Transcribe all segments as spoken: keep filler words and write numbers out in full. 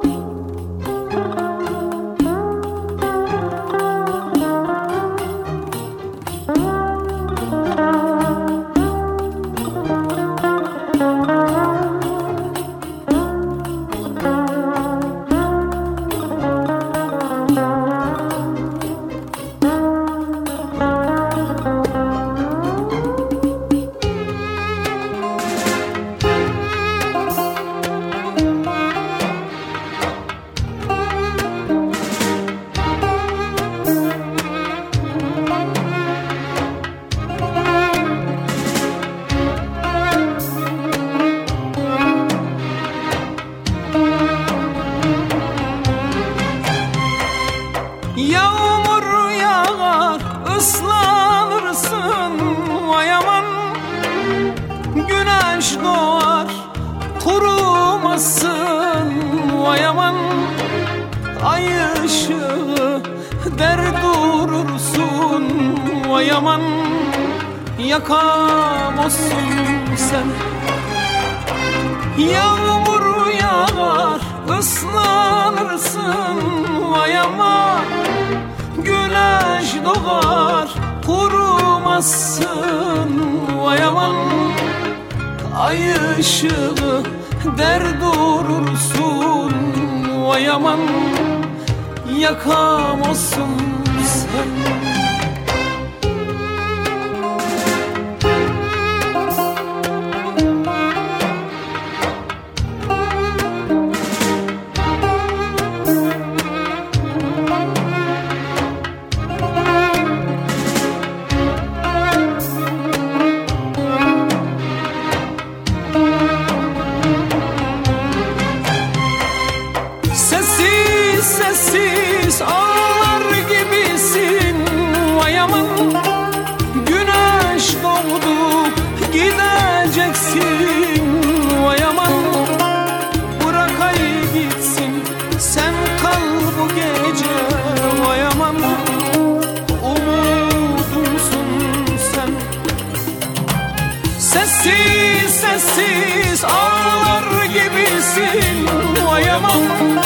Yağmur yağar, ıslanırsın vay aman. Güneş doğar, kurumazsın vay aman. Ay ışığı der durursun vay aman. Yakamazsın sen. Yağmur yağar, ıslanırsın vay aman. Güneş doğar, kurumazsın vay aman. Ay ışığı der durursun vay aman. Yakamazsın sen. Sessiz sessiz ağlar gibisin vay aman. Güneş doğdu gideceksin vay aman. Bırak ay gitsin sen kal bu gece vay aman. Umudumsun sen. Sessiz sessiz ağlar gibisin vay aman.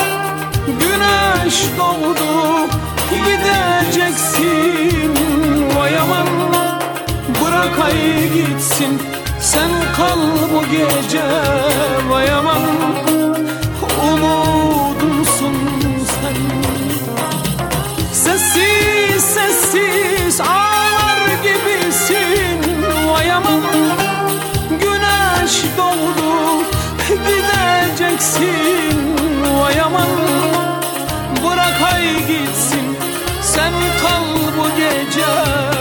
Güneş doğdu gideceksin vay aman. Bırak ay gitsin sen kal bu gece vay aman. Umudumsun sen. Sessiz sessiz ağlar gibisin vay aman. Güneş doğdu gideceksin vay aman. Bırak ay gitsin sen kal bu gece